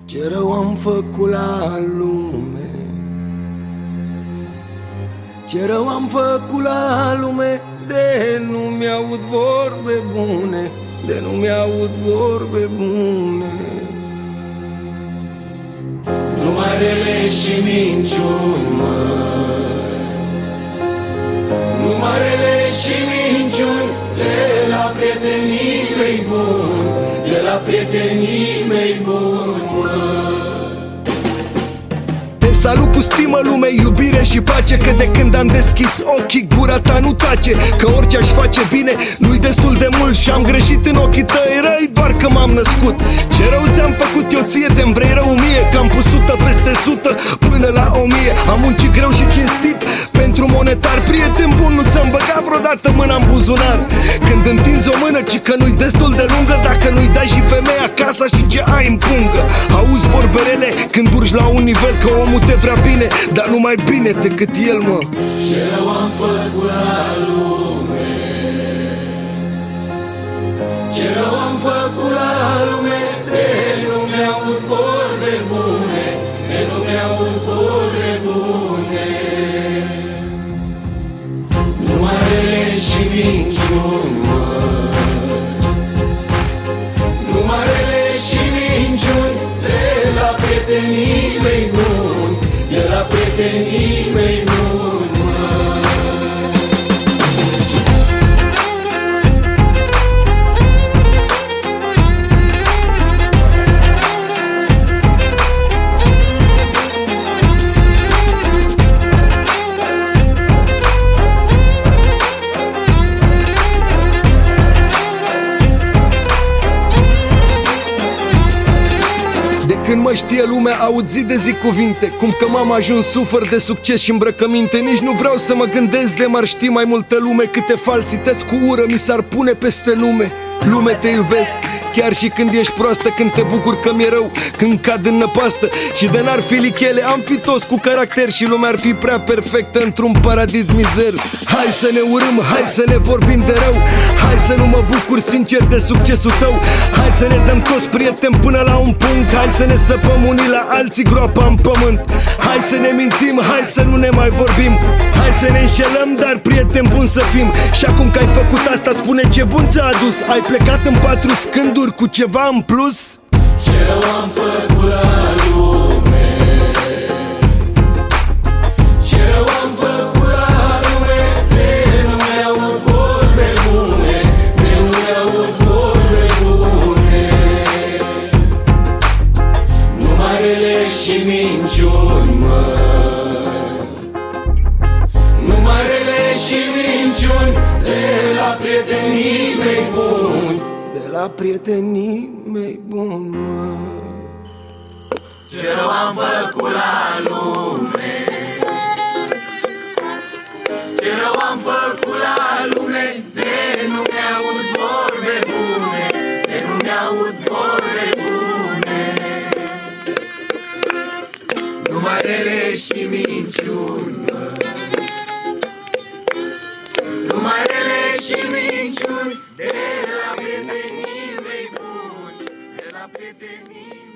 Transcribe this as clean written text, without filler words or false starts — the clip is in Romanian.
Ce rău am făcut la lume, ce rău am făcut la lume, de nu mi-aud vorbe bune, de nu mi-aud vorbe bune. Numai rele și minciuni, măi, numai rele și minciuni, de la prietenii mei buni, de la prietenii mei buni, măi. Te salut cu stimă, lume, iubire și pace, că de când am deschis ochii, gura ta nu tace. Că orice aș face bine, nu-i destul de mult și am greșit în ochii tăi răi doar că m-am născut. Ce rău ți-am făcut eu ție, de-mi vrei rău mie, că am pus 100 peste 100 până la 1000. Am muncit greu și cinstit pentru monetar, prieten bun, nu ți-am băgat vreodată mâna în buzunar. Când întinzi o mână, ci că nu-i destul de lungă, dacă nu-i dai și femeia casa și ce ai în pungă. Auzi vorbele când urci la un nivel, că omul te vrea bine, dar nu mai bine decât el, mă. Ce rău am făcut la lume, ce rău am făcut la lume, de nu mi-aud vorbe bune, de nu mi-aud vorbe bune. Numai rele și minciuni, măi, numai rele și minciuni, de la prietenii mei buni, de la prietenii mei buni, măi. Când mă știe lumea, aud zi de zi cuvinte, cum că m-am ajuns, sufăr de succes și îmbrăcăminte. Nici nu vreau să mă gândesc, de m-ar ști mai multă lume, câte falsități cu ură mi s-ar pune peste nume. Lume, te iubesc, chiar și când ești proastă, când te bucur că mi-e rău, când cad în năpastă. Și de n-ar fi lichele, am fi toți cu caracter și lumea ar fi prea perfectă într-un paradis mizer. Hai să ne urâm, hai să ne vorbim de rău, hai să nu mă bucur sincer de succesul tău. Hai să ne dăm toți prieteni până la un punct, hai să ne săpăm unii la alții groapa în pământ. Hai să ne mințim, hai să nu ne mai vorbim, hai să ne înșelăm, dar prieteni buni să fim. Și acum că ai făcut asta, spune ce bun ți-a adus. Ai plecat în 4 scânduri cu ceva în plus? Ce rău am făcut la lume, ce rău am făcut la lume, de nu mi-aud vorbe bune, de nu mi-aud vorbe bune. Numai rele și minciuni, măi, numai rele și minciuni, de la prietenii mei buni, de la prietenii mei buni, măi. ce rău am făcut la lume, ce rău am făcut la lume, de nu mi-aud vorbe bune, de nu mi-aud vorbe bune. Numai rele și minciuni, numai rele și minciuni, de la prietenii mei buni, de la prietenii